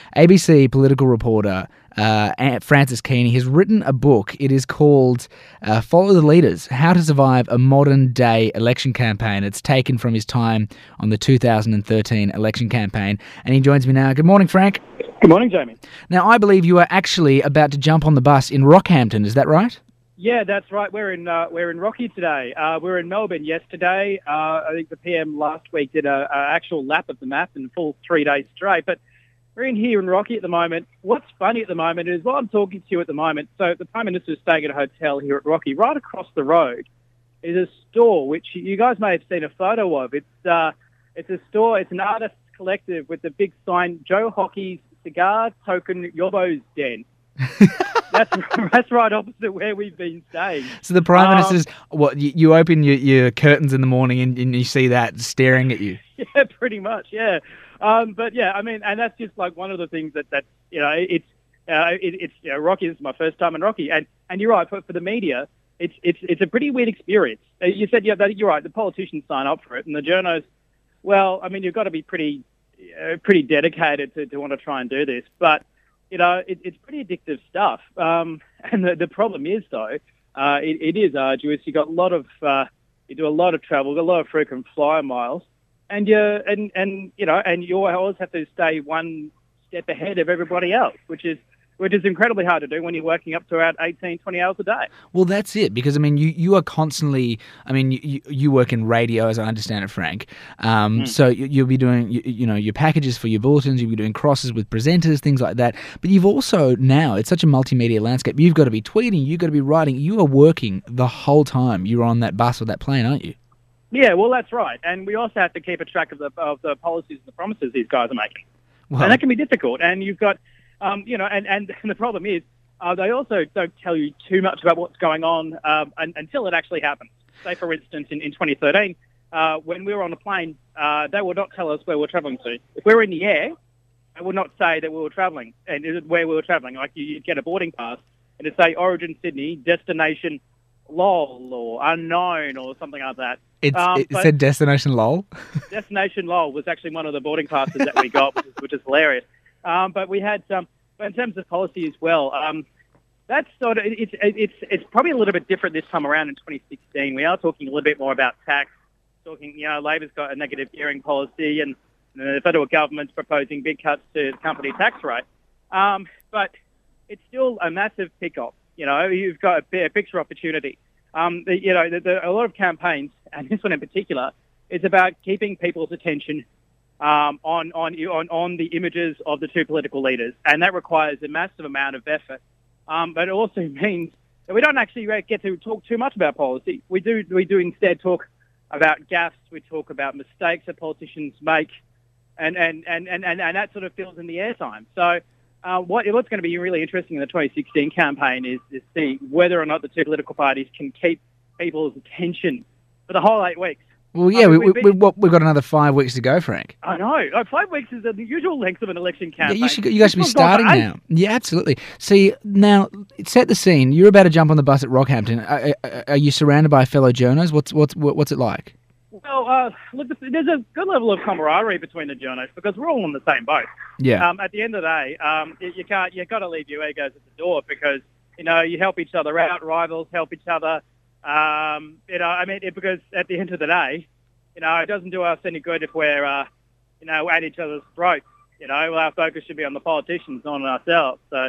ABC political reporter Francis Keaney has written a book. It is called Follow the Leaders, How to Survive a Modern-Day Election Campaign. It's taken from his time on the 2013 election campaign. And he joins me now. Good morning, Frank. Good morning, Jamie. Now, I believe you are actually about to jump on the bus in Rockhampton. Is that right? Yeah, that's right. We're in Rocky today. We were in Melbourne yesterday. I think the PM last week did a actual lap of the map in full 3 days straight. But we're in here in Rocky at the moment. What's funny at the moment is while I'm talking to you at the moment, so the Prime Minister is staying at a hotel here at Rocky. Right across the road is a store which you guys may have seen a photo of. It's a store. It's an artist collective with the big sign, Joe Hockey's Cigar Token Yobbo's Den. That's right opposite where we've been staying. So the Prime Minister's, you open your curtains in the morning and you see that staring at you? Yeah, pretty much, yeah. But yeah, I mean, and that's just like one of the things that's Rocky. This is my first time in Rocky, and you're right. For the media, it's a pretty weird experience. You said, yeah, you're right. The politicians sign up for it, and the journos. Well, I mean, you've got to be pretty dedicated to want to try and do this, but it's pretty addictive stuff. And the problem is, though, it is arduous. You got a lot of you do a lot of travel, got a lot of frequent flyer miles. And you always have to stay one step ahead of everybody else, which is incredibly hard to do when you're working up to about 18, 20 hours a day. Well, that's it, because, I mean, you are constantly, I mean, you work in radio, as I understand it, Frank. So you'll be doing, your packages for your bulletins, you'll be doing crosses with presenters, things like that. But you've also now, it's such a multimedia landscape, you've got to be tweeting, you've got to be writing, you are working the whole time you're on that bus or that plane, aren't you? Yeah, well, that's right. And we also have to keep a track of the policies and the promises these guys are making. Well, and that can be difficult. And you've got, and the problem is they also don't tell you too much about what's going on until it actually happens. Say, for instance, in 2013, when we were on a plane, they would not tell us where we're travelling to. If we were in the air, they would not say that we were travelling and where we were travelling. Like you'd get a boarding pass and it'd say Origin Sydney, destination LOL or unknown or something like that. It said destination LOL? Destination LOL was actually one of the boarding passes that we got, which is hilarious. But we had but in terms of policy as well, that's sort of it's probably a little bit different this time around in 2016. We are talking a little bit more about tax. Talking, Labor's got a negative gearing policy, and the federal government's proposing big cuts to the company tax rate. But it's still a massive pick-up. You've got a picture opportunity. A lot of campaigns, and this one in particular, is about keeping people's attention on the images of the two political leaders, and that requires a massive amount of effort. But it also means that we don't actually get to talk too much about policy. We do instead talk about gaffes. We talk about mistakes that politicians make, and that sort of fills in the airtime. So. What's going to be really interesting in the 2016 campaign is see whether or not the two political parties can keep people's attention for the whole 8 weeks. Well, yeah, we've got another 5 weeks to go, Frank. I know. 5 weeks is the usual length of an election campaign. Yeah, you guys should be starting now. Yeah, absolutely. See, now, set the scene. You're about to jump on the bus at Rockhampton. Are you surrounded by fellow journos? What's it like? Well, look, there's a good level of camaraderie between the journos because we're all in the same boat. Yeah. At the end of the day, you've got to leave your egos at the door because you help each other out. Rivals help each other. Because at the end of the day, it doesn't do us any good if we're at each other's throats. Our focus should be on the politicians, not on ourselves. So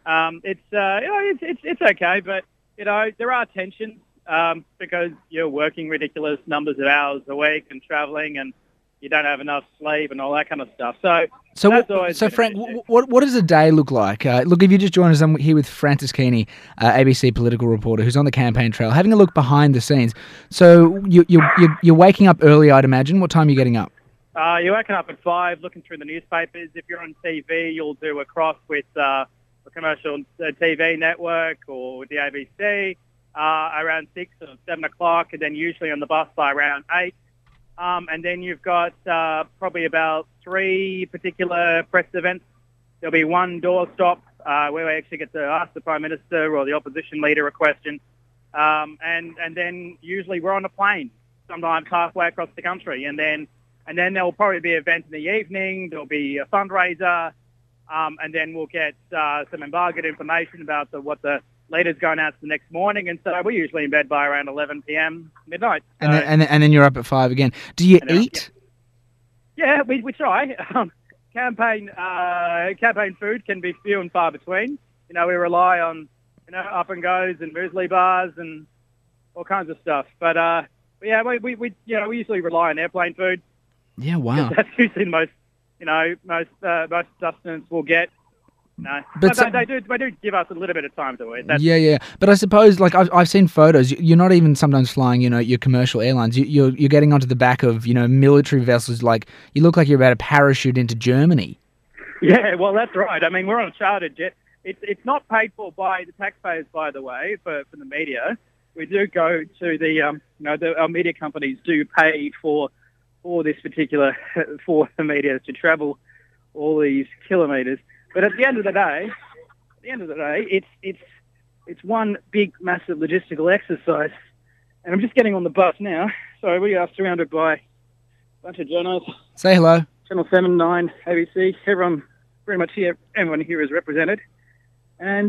it's okay, but there are tensions. Because you're working ridiculous numbers of hours a week and travelling and you don't have enough sleep and all that kind of stuff. So Frank, what does a day look like? Look, if you just joined us, I'm here with Francis Keaney, ABC political reporter, who's on the campaign trail, having a look behind the scenes. So you're waking up early, I'd imagine. What time are you getting up? You're waking up at 5, looking through the newspapers. If you're on TV, you'll do a cross with a commercial TV network or with the ABC. Around 6 or 7 o'clock, and then usually on the bus by around 8. And then you've got probably about 3 particular press events. There'll be one doorstop where we actually get to ask the Prime Minister or the opposition leader a question. And then usually we're on a plane, sometimes halfway across the country. And then there'll probably be an event in the evening. There'll be a fundraiser. and then we'll get some embargoed information about what the leader's going out the next morning, and so we're usually in bed by around 11 p.m. midnight. So, and then you're up at 5 again. Do you eat? Yeah, we try. Campaign food can be few and far between. We rely on up and goes and muesli bars and all kinds of stuff. But yeah, we usually rely on airplane food. Yeah, wow. That's usually the most sustenance we'll get. No, but they do give us a little bit of time to eat. Yeah. But I suppose, like I've seen photos. You're not even sometimes flying, your commercial airlines. You're getting onto the back of military vessels. Like you look like you're about to parachute into Germany. Yeah, well, that's right. I mean, we're on a chartered jet. It's not paid for by the taxpayers, by the way, for the media. We do go to our media companies do pay for this particular for the media to travel all these kilometres. But at the end of the day, it's one big, massive logistical exercise. And I'm just getting on the bus now. So we are surrounded by a bunch of journalists. Say hello. Channel 7, 9, ABC. Everyone, pretty much here, everyone here is represented. And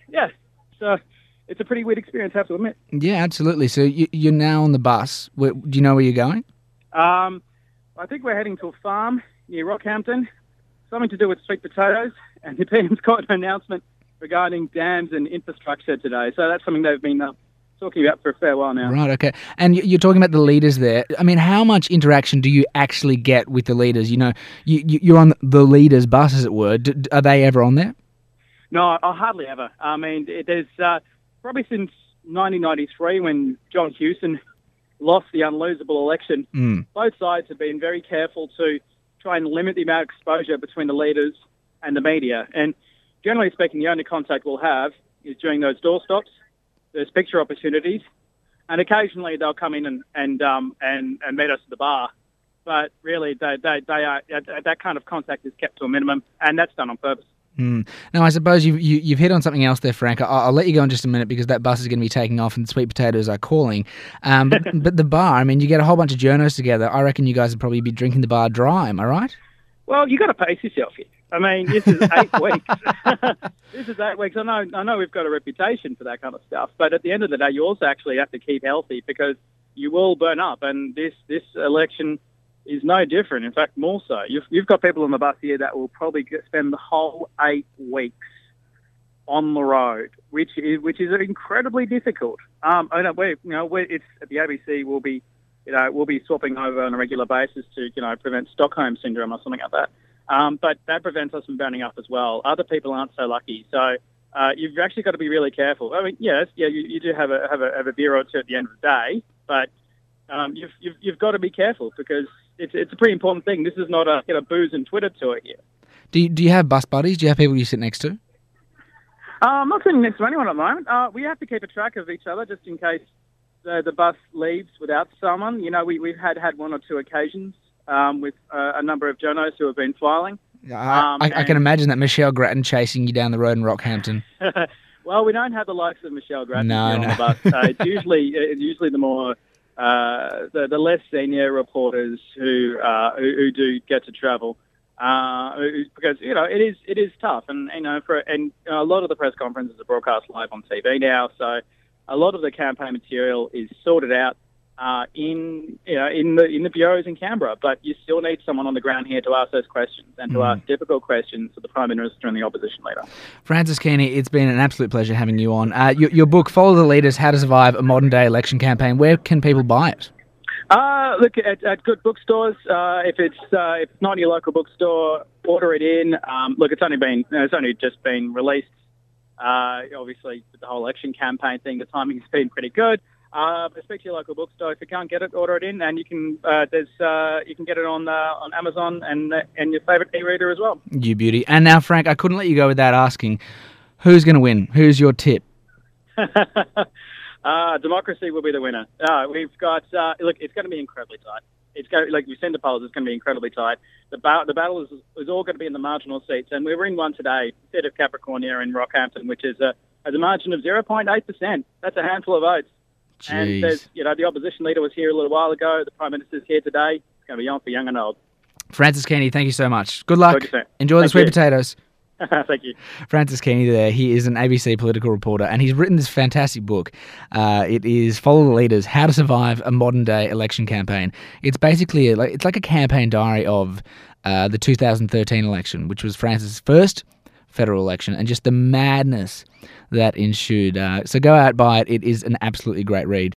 so it's a pretty weird experience, I have to admit. Yeah, absolutely. So you're now on the bus. Do you know where you're going? I think we're heading to a farm near Rockhampton. Something to do with sweet potatoes, and the PM's got an announcement regarding dams and infrastructure today. So that's something they've been talking about for a fair while now. Right, okay. And you're talking about the leaders there. I mean, how much interaction do you actually get with the leaders? You're on the leaders' bus, as it were. Are they ever on there? No, hardly ever. I mean, there's probably since 1993 when John Hewson lost the unlosable election, both sides have been very careful to try and limit the amount of exposure between the leaders and the media. And generally speaking, the only contact we'll have is during those doorstops, those picture opportunities, and occasionally they'll come in and meet us at the bar. But really, they are that kind of contact is kept to a minimum, and that's done on purpose. Now, I suppose you've hit on something else there, Frank. I'll let you go in just a minute because that bus is going to be taking off and the sweet potatoes are calling. But the bar, I mean, you get a whole bunch of journos together. I reckon you guys would probably be drinking the bar dry, am I right? Well, you got to pace yourself here. I mean, this is 8 weeks. This is 8 weeks. I know we've got a reputation for that kind of stuff, but at the end of the day, you also actually have to keep healthy because you will burn up, and this election is no different. In fact, more so. You've got people on the bus here that will probably spend the whole 8 weeks on the road, which is incredibly difficult. I know it's at the ABC. We'll be swapping over on a regular basis to prevent Stockholm syndrome or something like that. But that prevents us from burning up as well. Other people aren't so lucky, so you've actually got to be really careful. I mean, yes, you do have a beer or two at the end of the day, but you've got to be careful because it's a pretty important thing. This is not a booze and Twitter tour here. Do you have bus buddies? Do you have people you sit next to? I'm not sitting next to anyone at the moment. We have to keep a track of each other just in case the bus leaves without someone. We've had one or two occasions with a number of journos who have been filing. I can imagine that Michelle Grattan chasing you down the road in Rockhampton. Well, we don't have the likes of Michelle Grattan on the bus. It's usually the more the less senior reporters who do get to travel because it is tough, and a lot of the press conferences are broadcast live on TV now, so a lot of the campaign material is sorted out in the bureaus in Canberra, but you still need someone on the ground here to ask those questions and to ask difficult questions to the Prime Minister and the opposition leader. Francis Keaney, it's been an absolute pleasure having you on. Your book, Follow the Leaders, How to Survive a Modern Day Election Campaign, where can people buy it? Look at good bookstores. If it's not in your local bookstore, order it in. Look, it's only just been released. Obviously, with the whole election campaign thing, the timing's been pretty good. But speak to your local bookstore. If you can't get it, order it in, and you can get it on Amazon and your favourite e-reader as well. You beauty. And now, Frank, I couldn't let you go without asking, who's going to win? Who's your tip? Democracy will be the winner. We've got look, it's going to be incredibly tight. It's going like we've seen the polls. It's going to be incredibly tight. The battle is all going to be in the marginal seats, and we were in one today, instead of Capricornia in Rockhampton, which is a margin of 0.8%. That's a handful of votes. Jeez. And there's, the opposition leader was here a little while ago. The Prime Minister's here today. It's going to be on for young and old. Francis Keaney, thank you so much. Good luck. Enjoy the sweet potatoes. Thank you. Francis Keeney there. He is an ABC political reporter, and he's written this fantastic book. It is Follow the Leaders, How to Survive a Modern-Day Election Campaign. It's basically it's like a campaign diary of the 2013 election, which was Francis' first federal election, and just the madness that ensued. So go out, buy it. It is an absolutely great read.